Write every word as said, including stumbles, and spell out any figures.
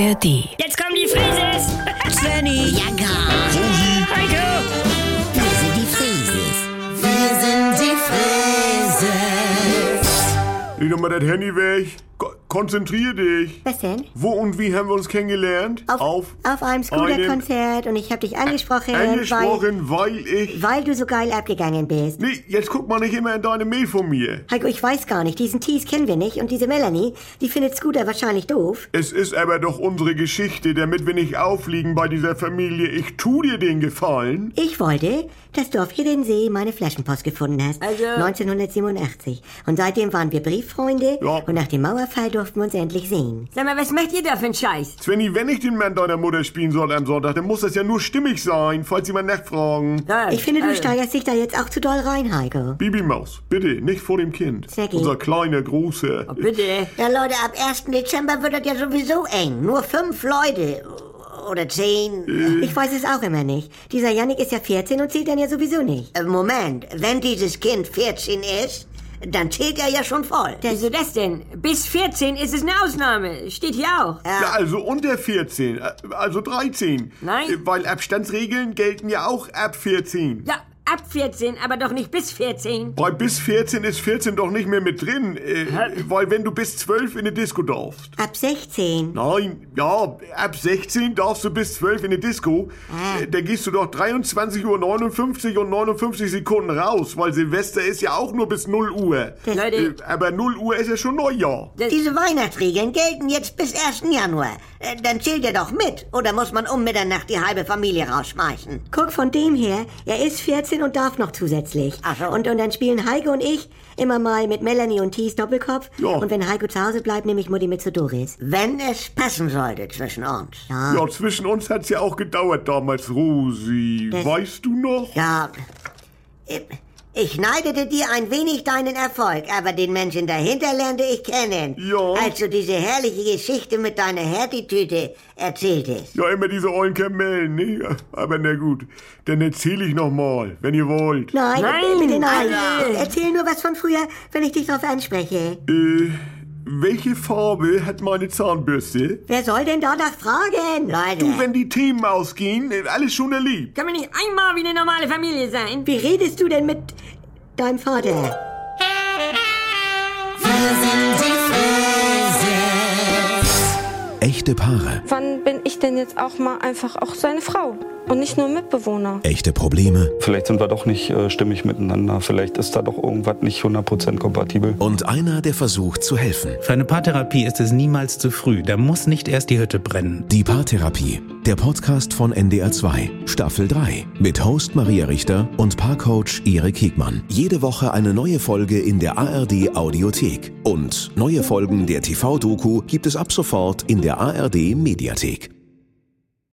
R D. Jetzt kommen die Frises! Svenny, Ja, gar. Heiko! Wir sind die Frieses. Wir sind die Frieses. Leg doch mal das Handy weg. Ko- Konzentrier dich. was denn? Wo und wie haben wir uns kennengelernt? Auf, auf einem Scooter-Konzert und ich habe dich angesprochen, Angesprochen, weil, ich... weil, weil du so geil abgegangen bist. Nee, jetzt guck mal nicht immer in deine Mail von mir. Heiko, ich weiß gar nicht, diesen Tees kennen wir nicht und diese Melanie, die findet Scooter wahrscheinlich doof. Es ist aber doch unsere Geschichte, damit wir nicht auffliegen bei dieser Familie. Ich tu dir den Gefallen. Ich wollte, dass du auf jeden See meine Flaschenpost gefunden hast. Also- neunzehnhundertsiebenundachtzig. Und seitdem waren wir Brieffreunde Ja. und nach dem Mauerfall durften wir uns endlich sehen. Sag mal, was macht ihr da für einen Scheiß? Svenny, wenn ich den Mann deiner Mutter spielen soll am Sonntag, dann muss das ja nur stimmig sein, falls Sie mal nachfragen. Ja, Ich finde, du also- steigerst dich da jetzt auch zu doll rein, Heiko. Bibi-Maus, bitte, nicht vor dem Kind. Snacki. Unser kleiner, großer. Oh, bitte. Ja, Leute, ab ersten Dezember wird das ja sowieso eng. Nur fünf Leute. Oder zehn. Ich weiß es auch immer nicht. Dieser Jannik ist ja vierzehn und zählt dann ja sowieso nicht. Äh, Moment, wenn dieses Kind vierzehn ist, dann zählt er ja schon voll. Wieso das denn? Bis vierzehn ist es eine Ausnahme. Steht hier auch. Ja, also unter vierzehn, äh, also dreizehn. Nein. Äh, Weil Abstandsregeln gelten ja auch ab vierzehn. Ja, ab vierzehn, aber doch nicht bis vierzehn. Bei bis vierzehn ist vierzehn doch nicht mehr mit drin, äh, weil wenn du bis zwölf in die Disco darfst. Ab sechzehn. Nein, ja, ab sechzehn darfst du bis zwölf in die Disco. Äh, da gehst du doch dreiundzwanzig Uhr neunundfünfzig und neunundfünfzig Sekunden raus, weil Silvester ist ja auch nur bis null Uhr. Leute, Äh, aber null Uhr ist ja schon Neujahr. Diese Weihnachtsregeln gelten jetzt bis ersten Januar. Äh, Dann zählt er doch mit. Oder muss man um Mitternacht die halbe Familie rausschmeißen? Guck, von dem her, er ist vierzehn und darf noch zusätzlich. Ach so. Und, und dann spielen Heiko und ich immer mal mit Melanie und Thies Doppelkopf. Ja. Und wenn Heiko zu Hause bleibt, nehme ich Mutti mit zu Doris. Wenn es passen sollte zwischen uns. Ja. Ja, zwischen uns hat's ja auch gedauert damals, Rosi. Das- Weißt du noch? Ja, äh, ich neidete dir ein wenig deinen Erfolg, aber den Menschen dahinter lernte ich kennen. Ja. Als du diese herrliche Geschichte mit deiner Hertitüte erzähltest. Ja, immer diese ollen Kamellen, ne? Aber na gut, dann erzähle ich noch mal, wenn ihr wollt. Nein, Nein, bitte nein. Alter. Erzähl nur was von früher, wenn ich dich darauf anspreche. Äh, welche Farbe hat meine Zahnbürste? Wer soll denn danach fragen? Leute, Du, wenn die Themen ausgehen, äh, alles schon erlebt. können wir nicht einmal wie eine normale Familie sein? Wie redest du denn mit deinem Vater? Echte Paare, Wann bin ich denn jetzt auch mal einfach auch seine Frau und nicht nur Mitbewohner? echte Probleme Vielleicht sind wir doch nicht äh, stimmig miteinander. Vielleicht ist da doch irgendwas nicht hundert Prozent kompatibel. und einer, der versucht zu helfen. Für eine Paartherapie ist es niemals zu früh. Da muss nicht erst die Hütte brennen. Die Paartherapie, der Podcast von N D R zwei, Staffel drei, mit Host Maria Richter und Paarcoach Erik Hegmann. Jede Woche eine neue Folge in der A R D Audiothek. Und neue Folgen der T V-Doku gibt es ab sofort in der A R D Mediathek.